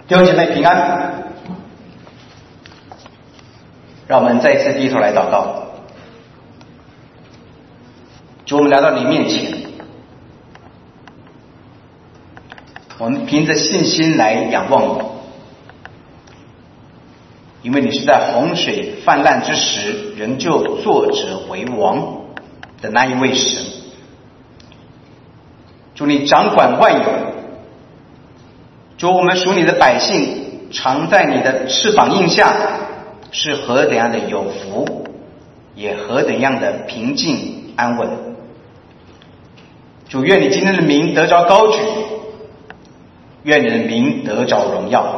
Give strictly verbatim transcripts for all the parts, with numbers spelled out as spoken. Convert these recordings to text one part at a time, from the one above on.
弟兄姐妹平安，让我们再一次低头来祷告。主，我们来到你面前，我们凭着信心来仰望你，因为你是在洪水泛滥之时仍旧坐着为王的那一位神。主，你掌管万有，主，我们属你的百姓常在你的翅膀荫下，是何等样的有福，也何等样的平静安稳。主，愿你今天的名得着高举，愿你的名得着荣耀。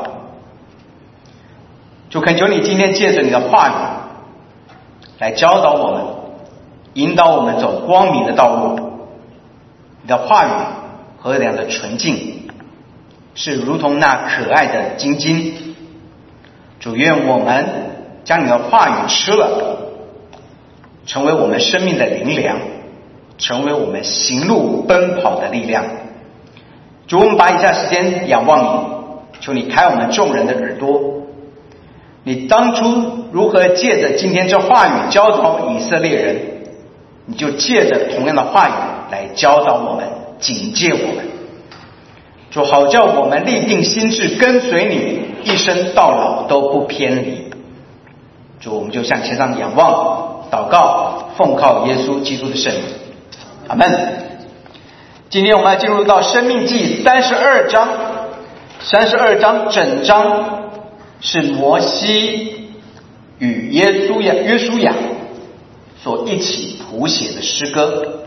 主，恳求你今天借着你的话语来教导我们，引导我们走光明的道路。你的话语何等样的纯净，是如同那可爱的晶晶。主，愿我们将你的话语吃了，成为我们生命的灵粮，成为我们行路奔跑的力量。主，我们把以下时间仰望你，求你开我们众人的耳朵。你当初如何借着今天这话语教导以色列人，你就借着同样的话语来教导我们，警戒我们。主，好叫我们立定心志跟随你，一生到老都不偏离。主，我们就向天上仰望祷告，奉靠耶稣基督的圣名，阿们。今天我们要进入到申命记三十二章，三十二章整章是摩西与耶稣亚约书亚所一起谱写的诗歌。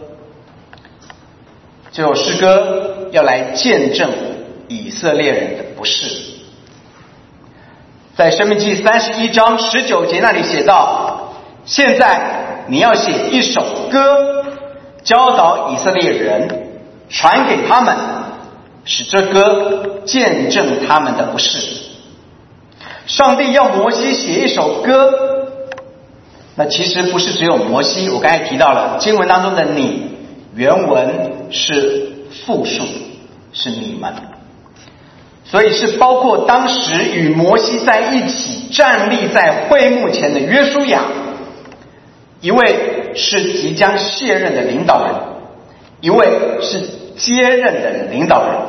这首诗歌要来见证以色列人的不是。在申命记三十一章十九节那里写道，现在你要写一首歌，教导以色列人，传给他们，使这歌见证他们的不是。上帝要摩西写一首歌，那其实不是只有摩西，我刚才提到了经文当中的你，原文是复数，是你们，所以是包括当时与摩西在一起站立在会幕前的约书亚，一位是即将卸任的领导人，一位是接任的领导人。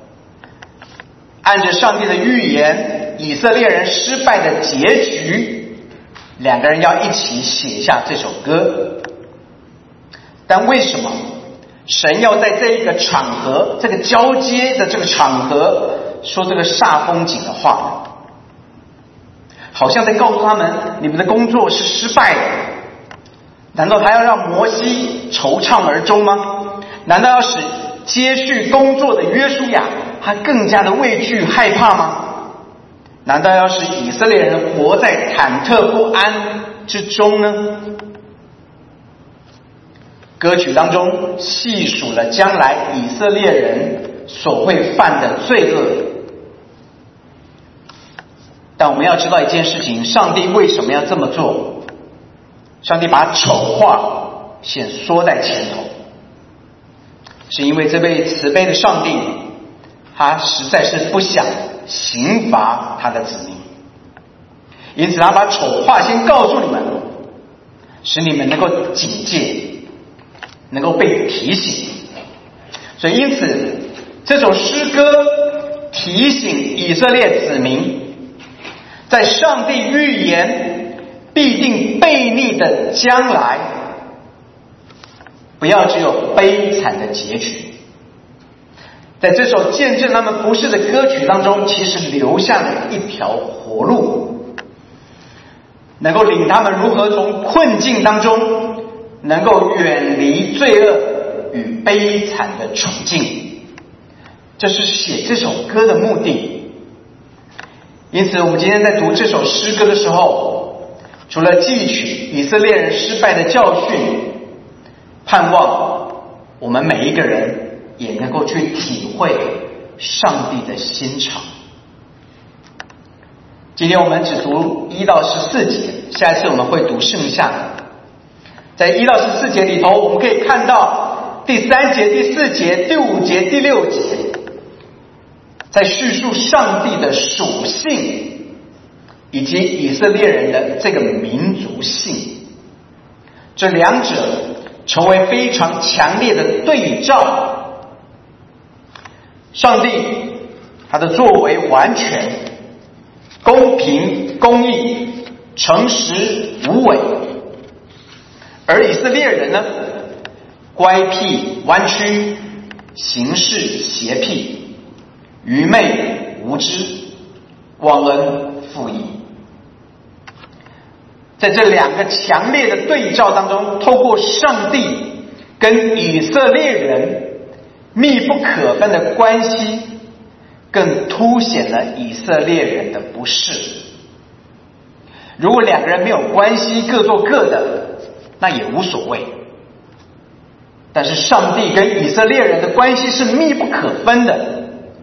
按着上帝的预言，以色列人失败的结局，两个人要一起写下这首歌。但为什么神要在这一个场合，这个交接的这个场合说这个煞风景的话呢？好像在告诉他们，你们的工作是失败的。难道还要让摩西惆怅而终吗？难道要使接续工作的约书亚他更加的畏惧害怕吗？难道要使以色列人活在忐忑不安之中呢？歌曲当中细数了将来以色列人所会犯的罪恶，但我们要知道一件事情，上帝为什么要这么做？上帝把丑话先说在前头，是因为这位慈悲的上帝，他实在是不想刑罚他的子民，因此他把丑话先告诉你们，使你们能够警戒，能够被提醒。所以因此这首诗歌提醒以色列子民，在上帝预言必定悖逆的将来，不要只有悲惨的结局。在这首见证他们不是的歌曲当中，其实留下了一条活路，能够领他们如何从困境当中能够远离罪恶与悲惨的处境。这是写这首歌的目的。因此我们今天在读这首诗歌的时候，除了汲取以色列人失败的教训，盼望我们每一个人也能够去体会上帝的心肠。今天我们只读一到十四节，下一次我们会读剩下的。在一到十四节里头，我们可以看到第三节、第四节、第五节、第六节， 在叙述上帝的属性以及以色列人的这个民族性，这两者成为非常强烈的对照。上帝他的作为完全、公平、公义、诚实、无伪，而以色列人呢，乖僻、弯曲、行事邪僻、愚昧、无知、忘恩负义。在这两个强烈的对照当中，透过上帝跟以色列人密不可分的关系，更凸显了以色列人的不是。如果两个人没有关系，各做各的，那也无所谓。但是上帝跟以色列人的关系是密不可分的，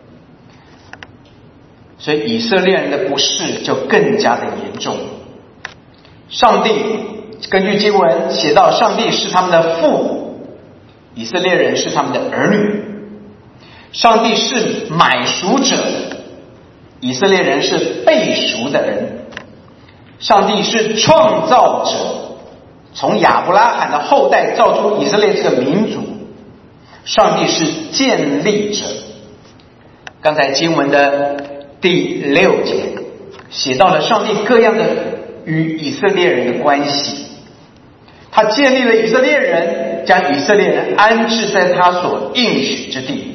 所以以色列人的不是就更加的严重。上帝根据经文写到，上帝是他们的父，以色列人是他们的儿女。上帝是买赎者，以色列人是被赎的人。上帝是创造者，从亚伯拉罕的后代造出以色列这个民族。上帝是建立者。刚才经文的第六节写到了上帝各样的与以色列人的关系。他建立了以色列人，将以色列人安置在他所应许之地。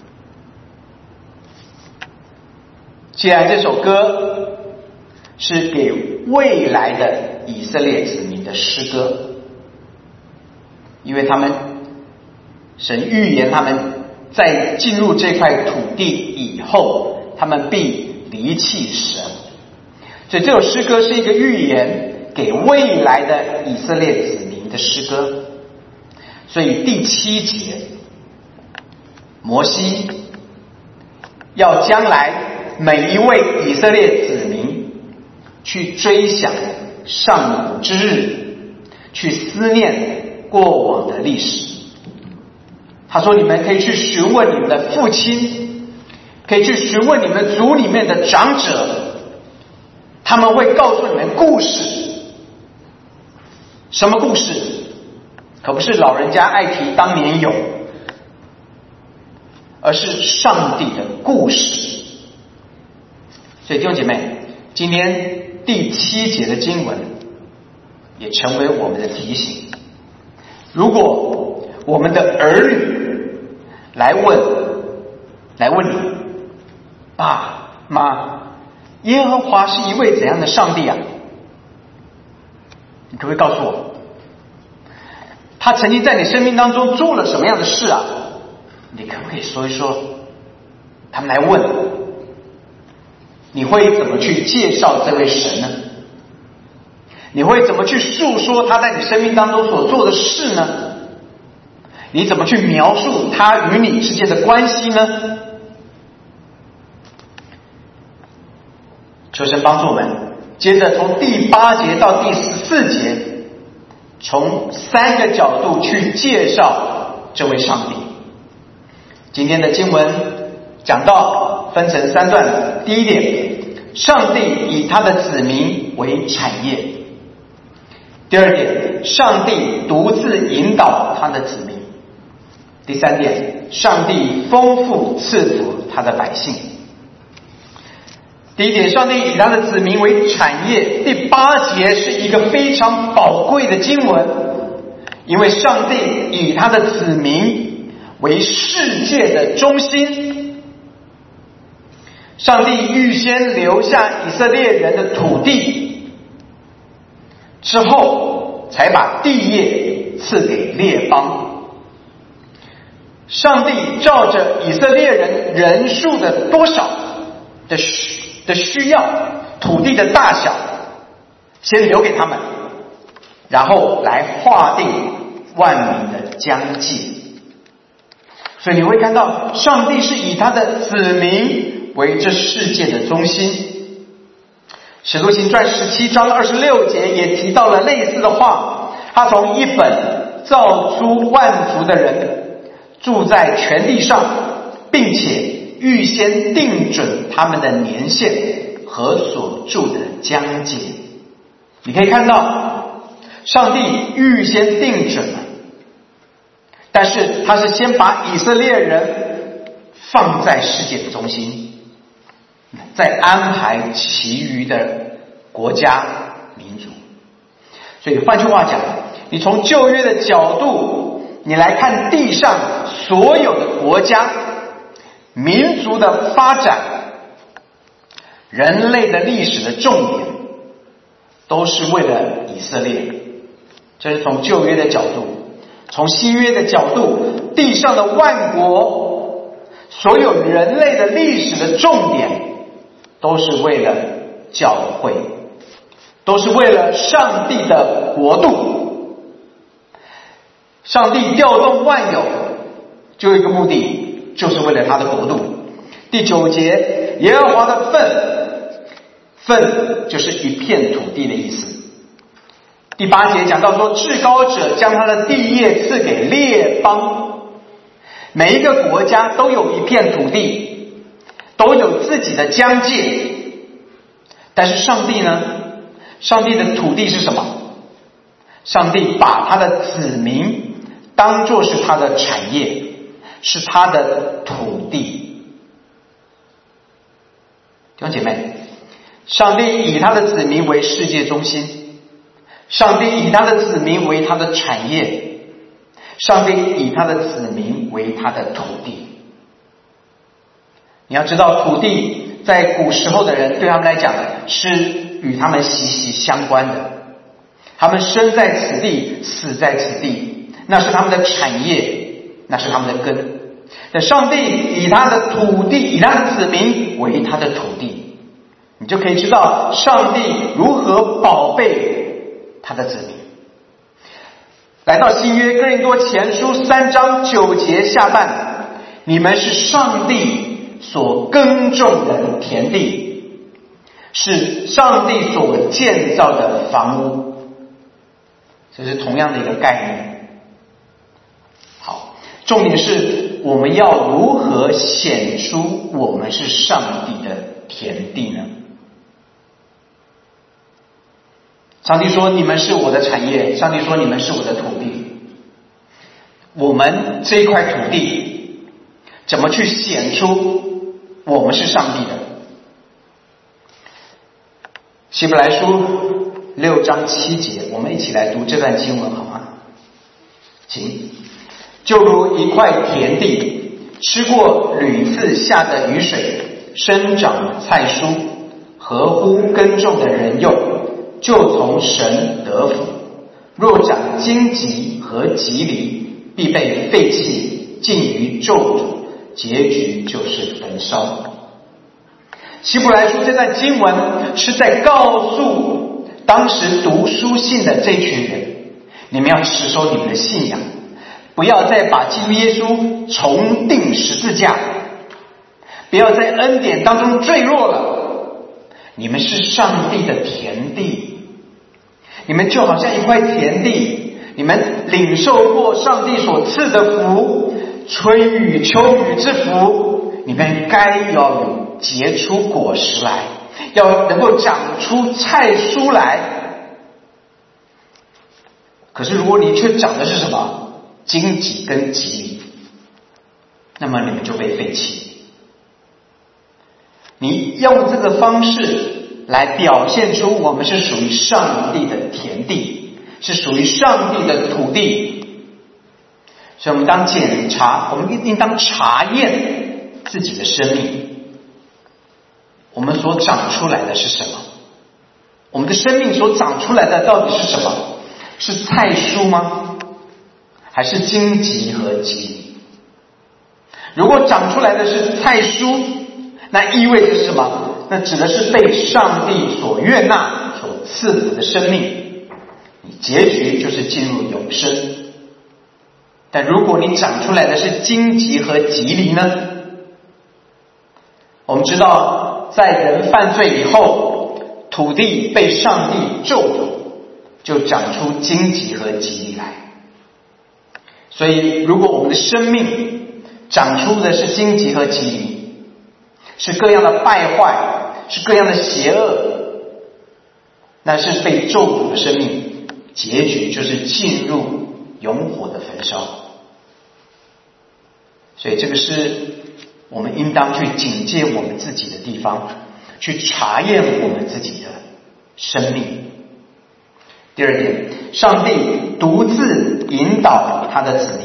既然这首歌是给未来的以色列子民的诗歌，因为他们神预言他们在进入这块土地以后，他们必离弃神，所以这首诗歌是一个预言给未来的以色列子民的诗歌。所以第七节，摩西要将来每一位以色列子民去追想上古之日，去思念过往的历史。他说，你们可以去询问你们的父亲，可以去询问你们族里面的长者，他们会告诉你们故事。什么故事？可不是老人家爱提当年有，而是上帝的故事。所以弟兄姐妹，今天第七节的经文也成为我们的提醒。如果我们的儿女来问来问你，爸妈，耶和华是一位怎样的上帝啊？你可不可以告诉我，他曾经在你生命当中做了什么样的事啊？你可不可以说一说？他们来问，你会怎么去介绍这位神呢？你会怎么去述说他在你生命当中所做的事呢？你怎么去描述他与你之间的关系呢？求神帮助我们，接着从第八节到第十四节，从三个角度去介绍这位上帝。今天的经文讲到分成三段，第一点，上帝以他的子民为产业；第二点，上帝独自引导他的子民；第三点，上帝丰富赐福他的百姓。第一点，上帝以他的子民为产业。第八节是一个非常宝贵的经文，因为上帝以他的子民为世界的中心。上帝预先留下以色列人的土地，之后才把地业赐给列邦。上帝照着以色列人人数的多少的需的需要，土地的大小，先留给他们，然后来划定万民的疆界。所以你会看到，上帝是以他的子民为这世界的中心。使徒行传十七章二十六节也提到了类似的话，他从一本造出万族的人，住在全地上，并且预先定准他们的年限和所住的疆界。你可以看到，上帝预先定准了，但是他是先把以色列人放在世界的中心，再安排其余的国家民族。所以换句话讲，你从旧约的角度，你来看地上所有的国家民族的发展，人类的历史的重点都是为了以色列。这是从旧约的角度。从新约的角度，地上的万国，所有人类的历史的重点都是为了教会，都是为了上帝的国度。上帝调动万有就有一个目的，就是为了他的国度。第九节，耶和华的份，份就是一片土地的意思。第八节讲到说，至高者将他的地业赐给列邦，每一个国家都有一片土地，都有自己的疆界。但是上帝呢？上帝的土地是什么？上帝把他的子民当作是他的产业，是他的土地。弟兄姐妹，上帝以他的子民为世界中心，上帝以他的子民为他的产业，上帝以他的子民为他的土地。你要知道，土地在古时候的人对他们来讲是与他们息息相关的，他们生在此地，死在此地，那是他们的产业，那是他们的根。那上帝以他的土地，以他的子民为他的土地，你就可以知道上帝如何宝贝他的子民。来到新约哥林多前书三章九节下半，你们是上帝所耕种的田地，是上帝所建造的房屋。这是同样的一个概念。好，重点是我们要如何显出我们是上帝的田地呢？上帝说你们是我的产业，上帝说你们是我的土地。我们这一块土地怎么去显出我们是上帝的？希伯来书六章七节，我们一起来读这段经文好吗？请。就如一块田地，吃过屡次下的雨水，生长菜蔬，合乎耕种的人用，就从神得福。若长荆棘和棘藜，必被废弃，尽于咒诅，结局就是焚烧。希伯来书这段经文是在告诉当时读书信的这群人，你们要持守你们的信仰，不要再把基督耶稣重钉十字架，不要在恩典当中坠落了。你们是上帝的田地，你们就好像一块田地，你们领受过上帝所赐的福，春雨秋雨之福，你们该要有结出果实来，要能够长出菜蔬来。可是如果你却长的是什么？荆棘跟棘藜，那么你们就被废弃。你用这个方式来表现出我们是属于上帝的田地，是属于上帝的土地。所以我们当检查，我们应当查验自己的生命，我们所长出来的是什么？我们的生命所长出来的到底是什么？是菜蔬吗？还是荆棘和棘藜？如果长出来的是菜蔬，那意味着是什么？那指的是被上帝所悦纳、所赐福的生命，你结局就是进入永生。但如果你长出来的是荆棘和棘藜呢？我们知道，在人犯罪以后，土地被上帝咒诅，就长出荆棘和棘藜来。所以如果我们的生命长出的是荆棘和棘藜， 是各样的败坏，是各样的邪恶，那是被咒诅的生命，结局就是进入永火的焚烧。所以这个是我们应当去警戒我们自己的地方，去查验我们自己的生命。第二点，上帝独自引导他的子民。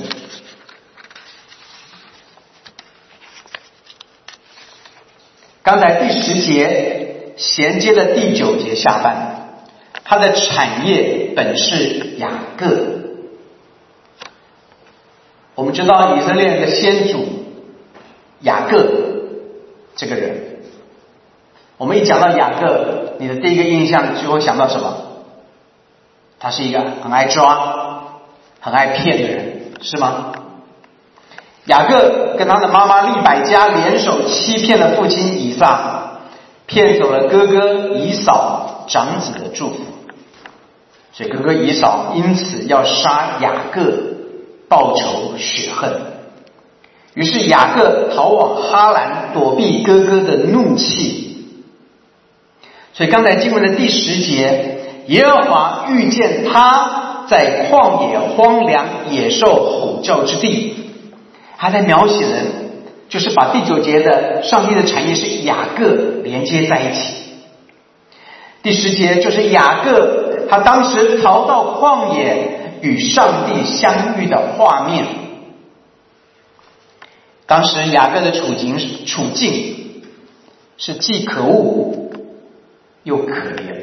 刚才第十节衔接了第九节下半，他的产业本是雅各。我们知道以色列人的先祖雅各这个人，我们一讲到雅各，你的第一个印象就会想到什么？他是一个很爱抓、很爱骗的人，是吗？雅各跟他的妈妈利百加联手欺骗了父亲以撒，骗走了哥哥以扫长子的祝福，所以哥哥以扫因此要杀雅各报仇雪恨。于是雅各逃往哈兰躲避哥哥的怒气。所以刚才经文的第十节，耶和华遇见他在旷野荒凉野兽吼叫之地，他在描写的就是把第九节的上帝的产业是雅各连接在一起。第十节就是雅各他当时逃到旷野与上帝相遇的画面。当时雅各的处境处境是既可恶又可怜。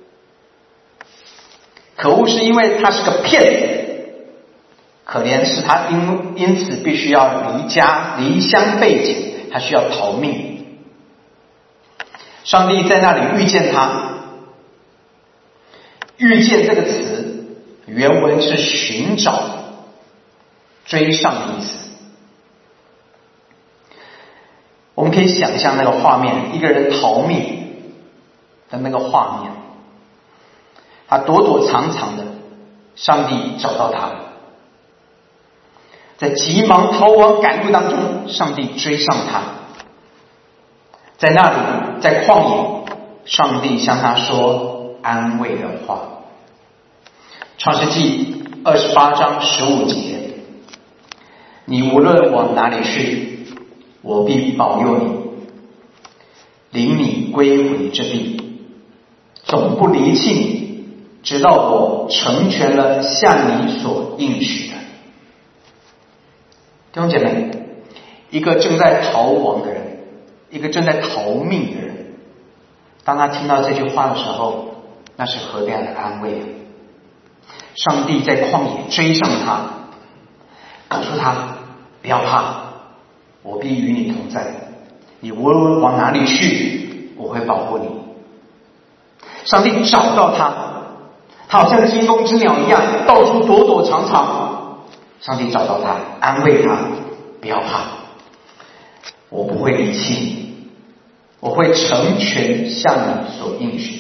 可恶是因为他是个骗子，可怜是他因因此必须要离家离乡背井，他需要逃命。上帝在那里遇见他，遇见这个词原文是寻找、追上的意思。我们可以想象那个画面，一个人逃命的那个画面，他躲躲藏藏的，上帝找到他，在急忙逃亡赶路当中，上帝追上他，在那里，在旷野，上帝向他说安慰的话。创世纪二十八章十五节，你无论往哪里去，我必保佑你，领你归回这地，总不离弃你，直到我成全了向你所应许的。弟兄姐妹，一个正在逃亡的人，一个正在逃命的人，当他听到这句话的时候，那是何等的安慰啊！上帝在旷野追上他，告诉他不要怕，我必与你同在，你无论往哪里去，我会保护你。上帝找到他，他好像惊弓之鸟一样，到处躲躲藏藏。上帝找到他，安慰他，不要怕，我不会离弃你，我会成全向你所应许的。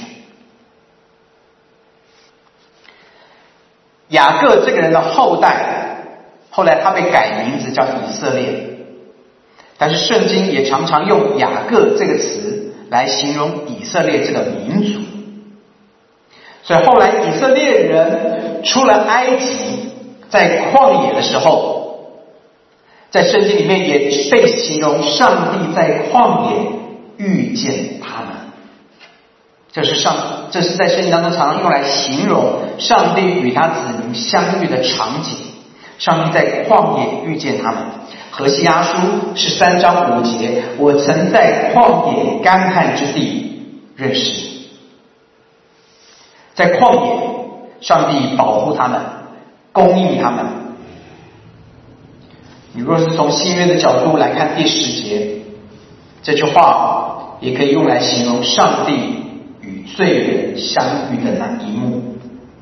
雅各这个人的后代，后来他被改名字叫以色列，但是圣经也常常用雅各这个词来形容以色列这个民族。所以后来以色列人出了埃及，在旷野的时候，在圣经里面也被形容上帝在旷野遇见他们。这是上，这是在圣经当中常常用来形容上帝与他子民相遇的场景。上帝在旷野遇见他们。何西阿书十三章五节，我曾在旷野干旱之地认识你。在旷野，上帝保护他们，供应他们。你若是从新约的角度来看第十节，这句话也可以用来形容上帝与罪人相遇的那一幕。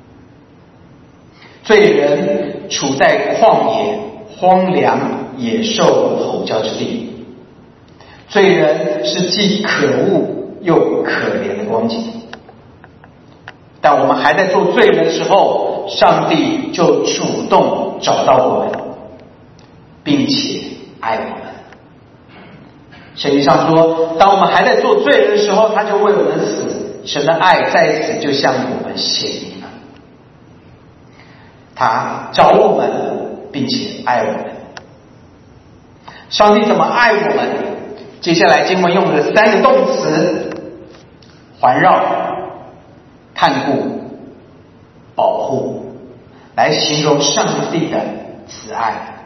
罪人处在旷野荒凉野兽吼叫之地，罪人是既可恶又可怜的光景。但我们还在做罪人的时候，上帝就主动找到我们，并且爱我们。 圣经上说，当我们还在做罪人的时候，他就为我们死，神的爱在此就向我们显明了。他找我们并且爱我们。上帝怎么爱我们？接下来经文用了三个动词：环绕、看顾、保护，来形容上帝的慈爱。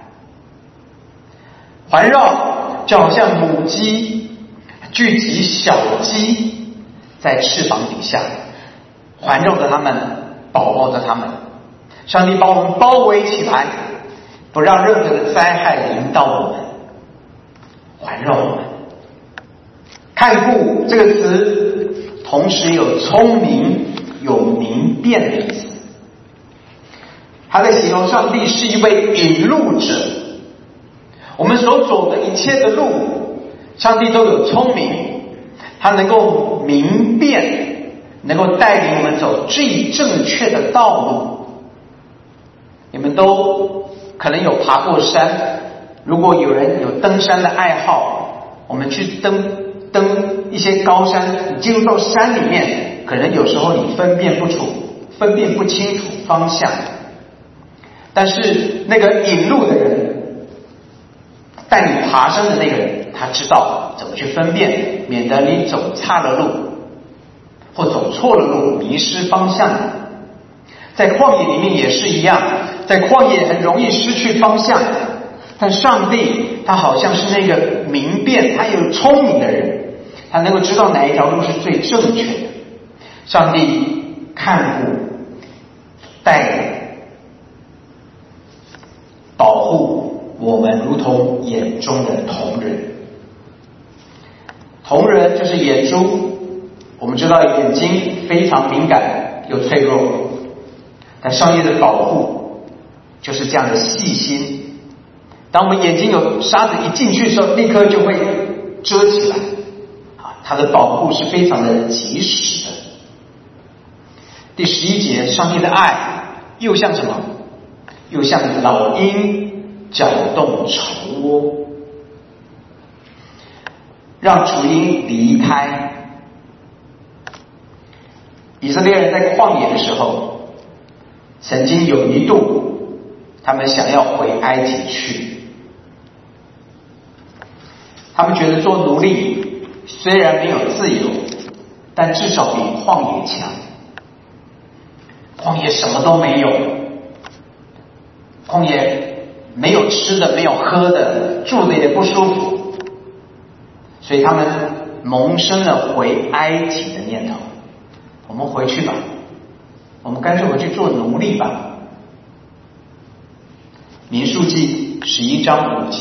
环绕就好像母鸡聚集小鸡在翅膀底下，环绕着它们，保护着它们。上帝把我们包围起来，不让任何的灾害临到我们，环绕我们。看顾这个词同时有聪明有明辨的意思，他在形容上帝是一位引路者。我们所走的一切的路，上帝都有聪明，他能够明辨，能够带领我们走最正确的道路。你们都可能有爬过山，如果有人有登山的爱好，我们去登登一些高山，你进入到山里面，可能有时候你分辨不出分辨不清楚方向，但是那个引路的人，带你爬山的那个人，他知道怎么去分辨，免得你走岔了路或走错了路，迷失方向。在旷野里面也是一样，在旷野很容易失去方向，但上帝他好像是那个明辨，他有聪明的人，他能够知道哪一条路是最正确的。上帝看顾、带领、保护我们，如同眼中的瞳人。瞳人就是眼珠，我们知道眼睛非常敏感又脆弱，但上帝的保护就是这样的细心。当我们眼睛有沙子一进去的时候，立刻就会遮起来，他的保护是非常的及时的。第十一节，上帝的爱又像什么？又像老鹰搅动巢窝，让雏鹰离开。以色列人在旷野的时候，曾经有一度他们想要回埃及去，他们觉得做奴隶虽然没有自由，但至少比旷野强。旷野什么都没有，旷野没有吃的，没有喝的，住的也不舒服，所以他们萌生了回埃及的念头。我们回去吧，我们干脆回去做奴隶吧。民数记十一章五节，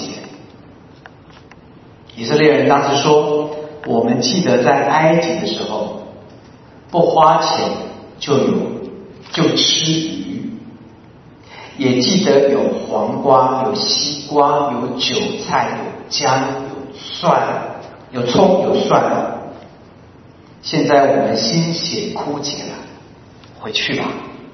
以色列人当时说，我们记得在埃及的时候，不花钱就有就吃鱼，也记得有黄瓜、有西瓜、有韭菜、有姜、有蒜、有葱、有蒜。现在我们心血枯竭了，回去吧。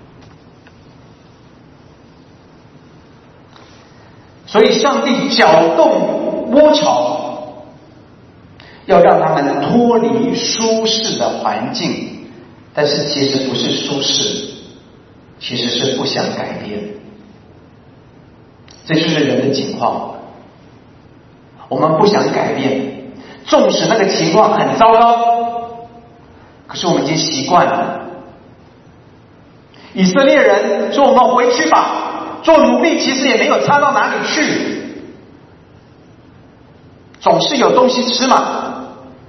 所以上帝搅动窝巢，要让他们脱离舒适的环境，但是其实不是舒适，其实是不想改变。这就是人的情况，我们不想改变，纵使那个情况很糟糕，可是我们已经习惯了。以色列人说，我们回去吧，做奴隶其实也没有差到哪里去，总是有东西吃嘛。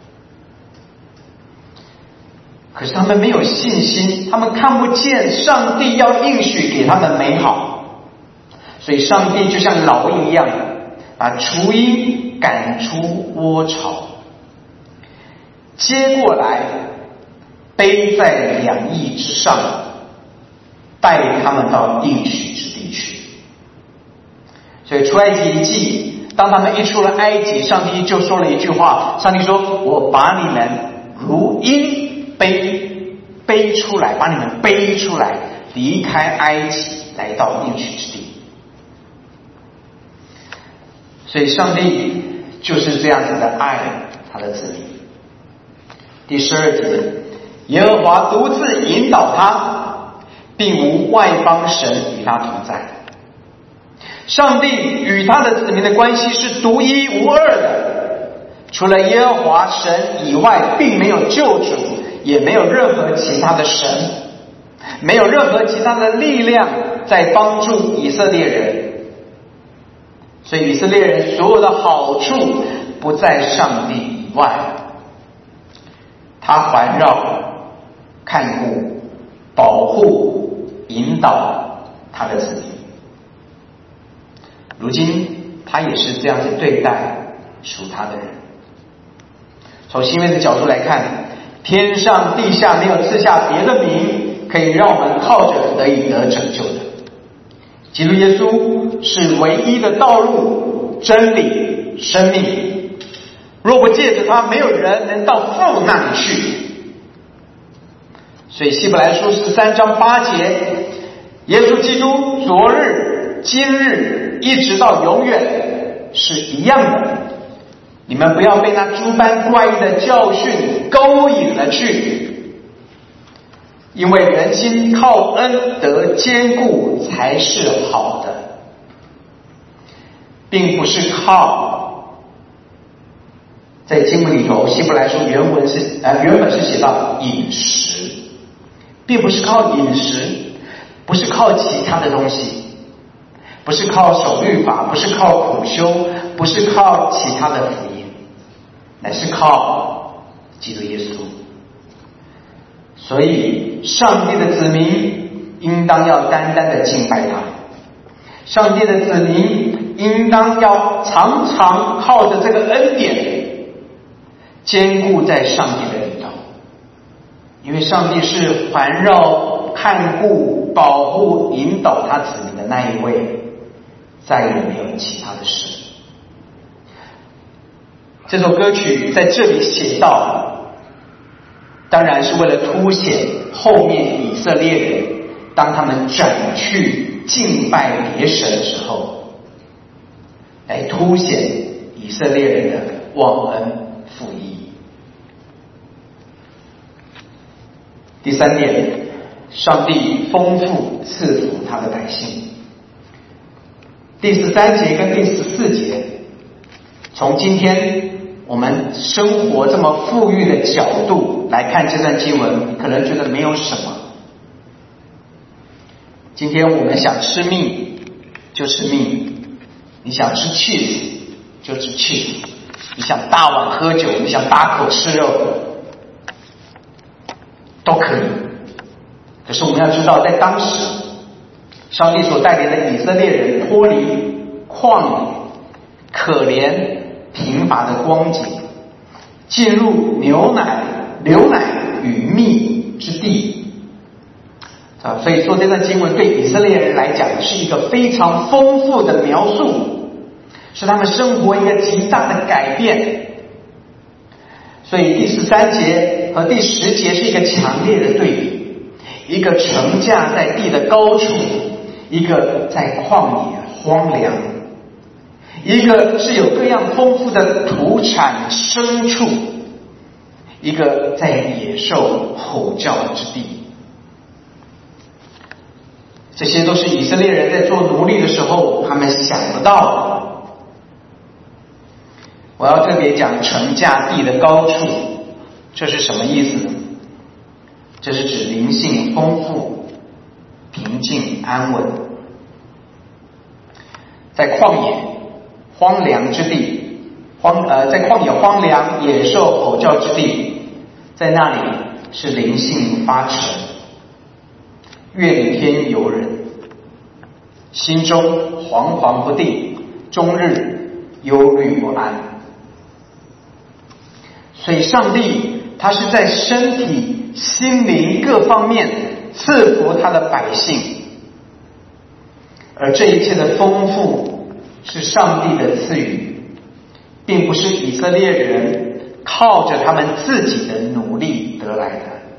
可是他们没有信心，他们看不见上帝要应许给他们美好，所以上帝就像老鹰一样，把雏鹰赶出窝巢，接过来背在两翼之上，带他们到应许之地去。所以出埃及记，当他们一出了埃及，上帝就说了一句话，上帝说，我把你们如鹰背背出来，把你们背出来，离开埃及，来到应许之地。所以上帝就是这样子的爱他的子民。第十二节，耶和华独自引导他，并无外邦神与他同在。上帝与他的子民的关系是独一无二的，除了耶和华神以外，并没有救主，也没有任何其他的神，没有任何其他的力量在帮助以色列人。所以以色列人所有的好处不在上帝以外，他环绕、看顾、保护、引导他的子民。如今他也是这样子对待属他的人。从新约的角度来看，天上地下没有赐下别的名可以让我们靠着得以得拯救的。基督耶稣是唯一的道路、真理、生命，若不借着他，没有人能到父那里去。所以希伯来书十三章八节，耶稣基督昨日、今日一直到永远是一样的。你们不要被那诸般怪异的教训勾引了去，因为人心靠恩得坚固才是好的，并不是靠，在经文里头希伯来书原文是呃原本是写到饮食，并不是靠饮食，不是靠其他的东西，不是靠守律法，不是靠苦修，不是靠其他的福音，乃是靠基督耶稣。所以上帝的子民应当要单单的敬拜他，上帝的子民应当要常常靠着这个恩典坚固在上帝的里头，因为上帝是环绕、看顾、保护、引导他子民的那一位，再也没有其他的事。这首歌曲在这里写到，当然是为了凸显后面以色列人当他们转去敬拜别神的时候，来凸显以色列人的忘恩负义。第三点，上帝丰富赐福他的百姓。第十三节跟第十四节，从今天我们生活这么富裕的角度来看这段经文，可能觉得没有什么。今天我们想吃蜜就吃蜜，你想吃 cheese 就吃 cheese， 你想大碗喝酒，你想大口吃肉都可以。可是我们要知道，在当时上帝所带领的以色列人脱离旷野可怜贫乏的光景，进入牛奶流奶与蜜之地啊，所以说这段经文对以色列人来讲是一个非常丰富的描述，是他们生活一个极大的改变。所以第十三节和第十节是一个强烈的对比，一个乘驾在地的高处，一个在旷野荒凉，一个是有各样丰富的土产牲畜，一个在野兽吼叫之地。这些都是以色列人在做奴隶的时候他们想不到的。我要特别讲乘驾地的高处，这是什么意思呢？这是指灵性丰富、平静安稳。在旷野荒凉之地，荒呃，在旷野荒凉、野兽吼叫之地，在那里是灵性发沉，怨天尤人，心中惶惶不定，终日忧虑不安。所以上帝他是在身体、心灵各方面赐福他的百姓，而这一切的丰富是上帝的赐予，并不是以色列人靠着他们自己的努力得来的。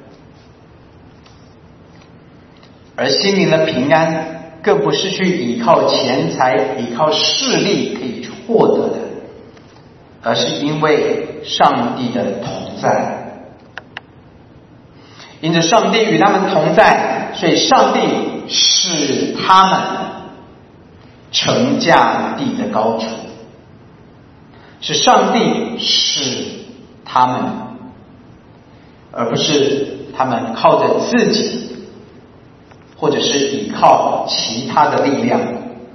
而心灵的平安更不是去依靠钱财、依靠势力可以获得的， 而是因为上帝的同在。因着上帝与他们同在，所以上帝使他们成价地的高处，是上帝使他们，而不是他们靠着自己，或者是依靠其他的力量。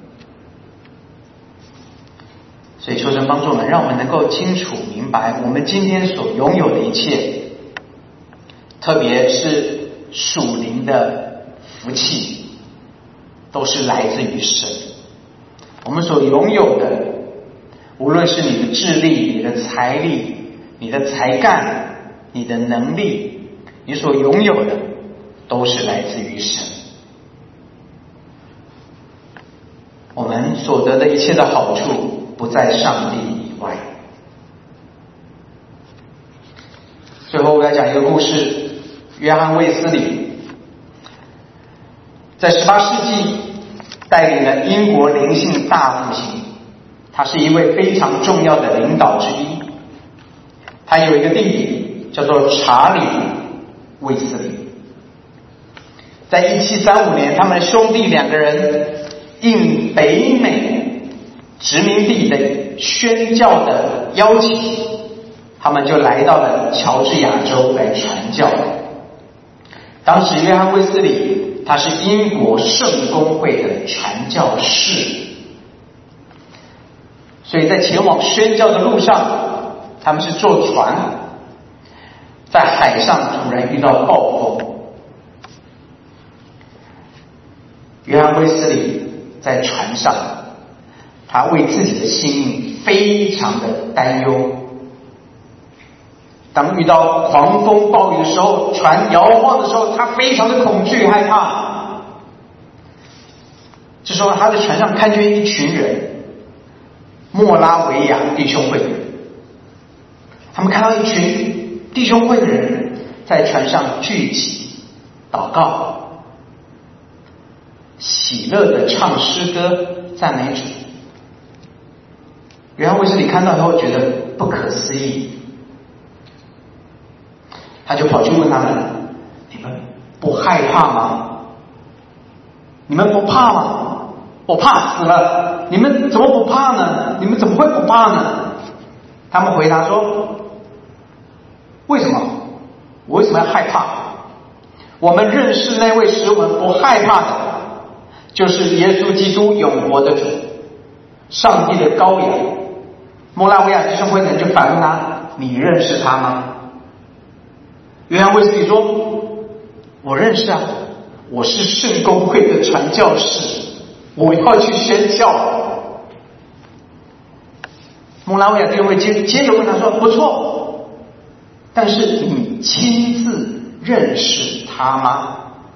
所以求神帮助我们，让我们能够清楚明白，我们今天所拥有的一切，特别是属灵的福气，都是来自于神。我们所拥有的，无论是你的智力、你的财力、你的才干、你的能力，你所拥有的都是来自于神。我们所得的一切的好处不在上帝以外。最后我要讲一个故事，约翰卫斯理在十八世纪带领了英国灵性大复兴，他是一位非常重要的领导之一。他有一个弟弟叫做查理卫斯理。在一七三五年，他们兄弟两个人应北美殖民地的宣教的邀请，他们就来到了乔治亚州来传教。当时约翰卫斯理他是英国圣公会的传教士，所以在前往宣教的路上，他们是坐船，在海上突然遇到暴风。约翰卫斯理在船上，他为自己的性命非常的担忧。当遇到狂风暴雨的时候，船摇晃的时候，他非常的恐惧害怕。这时候他在船上看见一群人，莫拉维亚弟兄会的人，他们看到一群弟兄会的人在船上聚集祷告，喜乐的唱诗歌赞美主。约翰卫斯理看到以后觉得不可思议，他就跑去问他们：你们不害怕吗？你们不怕吗？我怕死了，你们怎么不怕呢？你们怎么会不怕呢？他们回答说：为什么？我为什么要害怕？我们认识那位使我们不害怕的，就是耶稣基督永活的主，上帝的羔羊。莫拉维亚弟兄会的人就反问他：你认识他吗？约翰卫斯理说：我认识啊，我是圣公会的传教士，我要去宣教。莫拉维亚弟兄会接接着问他说：不错，但是你亲自认识他吗？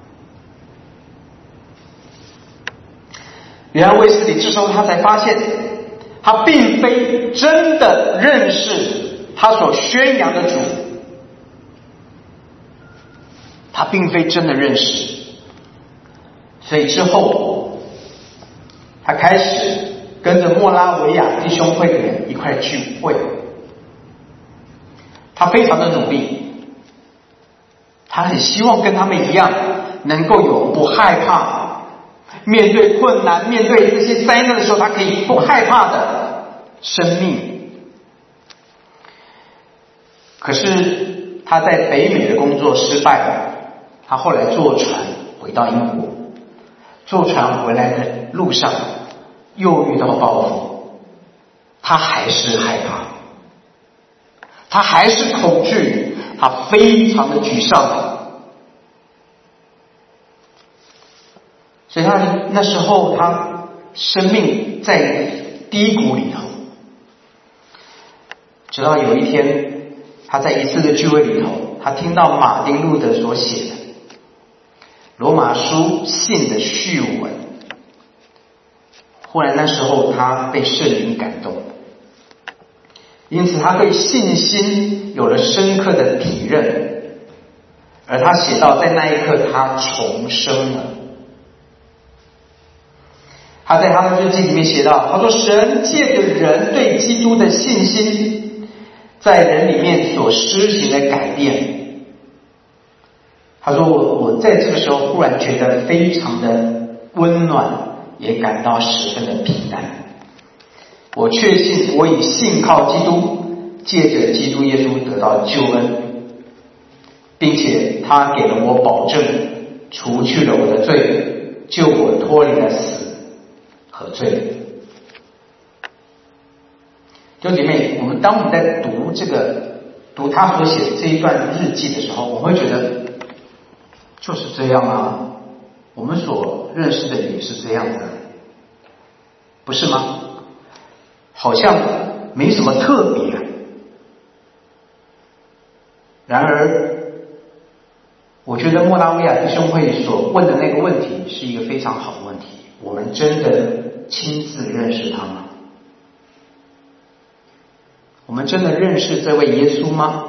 约翰卫斯理这时候他才发现，他并非真的认识他所宣扬的主，他并非真的认识。所以之后他开始跟着莫拉维亚弟兄会的人一块聚会，他非常的努力，他很希望跟他们一样能够有不害怕，面对困难面对这些灾难的时候他可以不害怕的生命。可是他在北美的工作失败了，他后来坐船回到英国，坐船回来的路上又遇到暴风，他还是害怕，他还是恐惧，他非常的沮丧。所以他那时候他生命在低谷里头，直到有一天他在一次的聚会里头，他听到马丁路德所写的罗马书信的序文，忽然那时候他被圣灵感动，因此他对信心有了深刻的体认，而他写到在那一刻他重生了。他在他的日记里面写到，他说神借着人对基督的信心， 在人里面所施行的改变。他说我我在这个时候忽然觉得非常的温暖，也感到十分的平安。我确信我已信靠基督，借着基督耶稣得到救恩，并且他给了我保证，除去了我的罪，救我脱离了死和罪。弟兄姐妹，我们当我们在读这个读他所写的这一段日记的时候，我会觉得就是这样啊，我们所认识的也是这样的，不是吗？好像没什么特别。然而我觉得莫拉维亚弟兄会所问的那个问题是一个非常好的问题，我们真的亲自认识他吗？我们真的认识这位耶稣吗？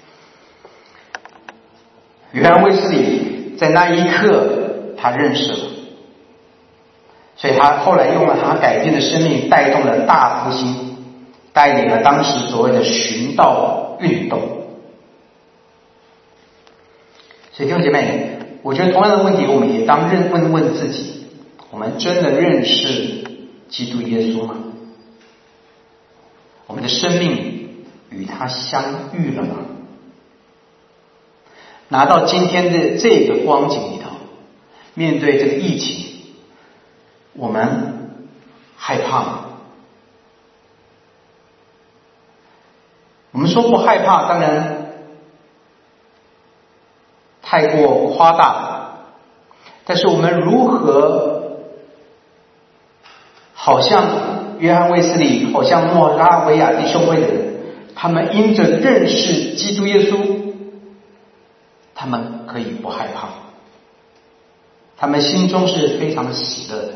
约翰卫斯理在那一刻他认识了，所以他后来用了他改变的生命带动了大复兴，带领了当时所谓的寻道运动。所以弟兄姐妹，我觉得同样的问题我们也当认问问自己，我们真的认识基督耶稣吗？我们的生命与他相遇了吗？拿到今天的这个光景里头，面对这个疫情，我们害怕吗？我们说不害怕，当然太过夸大，但是我们如何好像约翰卫斯理，好像莫拉维亚弟兄会的人，他们因着认识基督耶稣，他们可以不害怕，他们心中是非常喜乐的。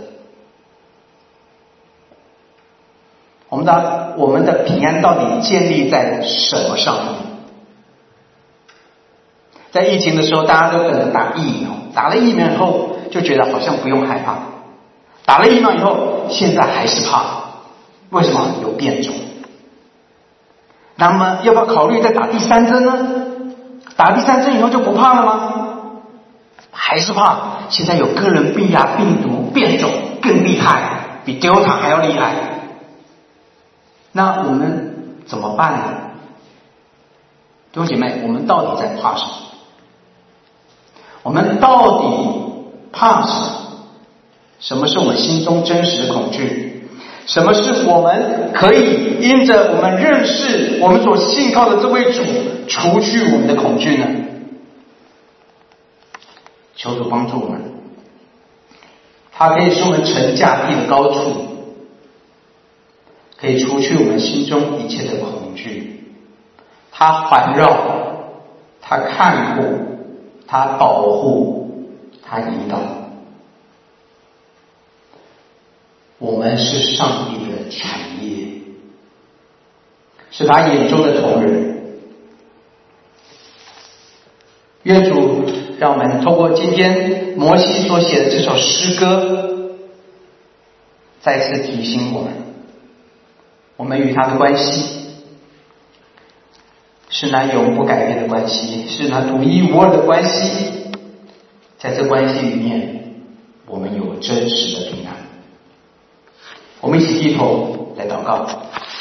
我们的我们的平安到底建立在什么上面？在疫情的时候，大家都等着打疫苗，打了疫苗以后就觉得好像不用害怕，打了疫苗以后现在还是怕，为什么？有变种。那么要不要考虑再打第三针呢？打第三针以后就不怕了吗？还是怕。现在有个人病呀，病毒变种更厉害，比 Delta 还要厉害。那我们怎么办呢？弟兄姐妹，我们到底在怕什么？我们到底怕什么？什么是我们心中真实的恐惧？什么是我们可以因着我们认识我们所信靠的这位主，除去我们的恐惧呢？求主帮助我们，他可以使我们乘驾地的高处，可以除去我们心中一切的恐惧。他环绕，他看顾，他保护，他引导。我们是上帝的产业，是他眼中的同人。愿主让我们透过今天摩西所写的这首诗歌，再次提醒我们，我们与他的关系是那永不改变的关系，是那独一无二的关系。在这关系里面，我们有真实的平安。我们一起低头来祷告。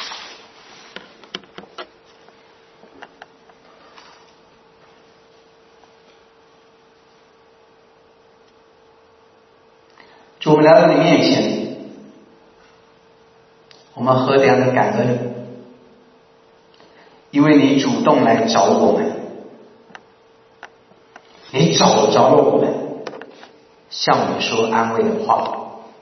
主，我们来到你面前，我们何等的感恩，因为你主动来找我们，你找着了我们，向我们说安慰的话。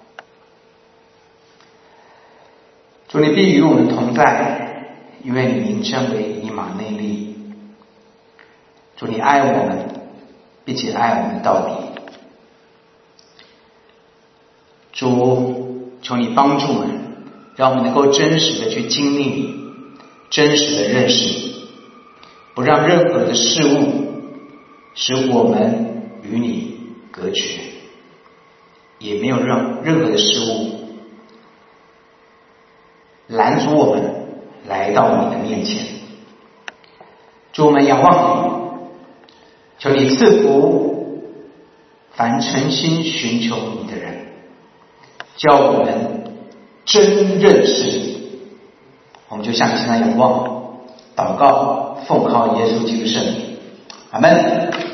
主，你必与我们同在，因为你名称为以马内利。主，你爱我们，并且爱我们到底。主，求你帮助我们，让我们能够真实的去经历你，真实的认识你，不让任何的事物使我们与你隔绝，也没有让任何的事物拦阻我们来到你的面前。 主，我们仰望你，求你赐福凡诚心寻求你的人，叫我们真认识你。我们就向你现在仰望，祷告，奉靠耶稣基督圣名，阿们。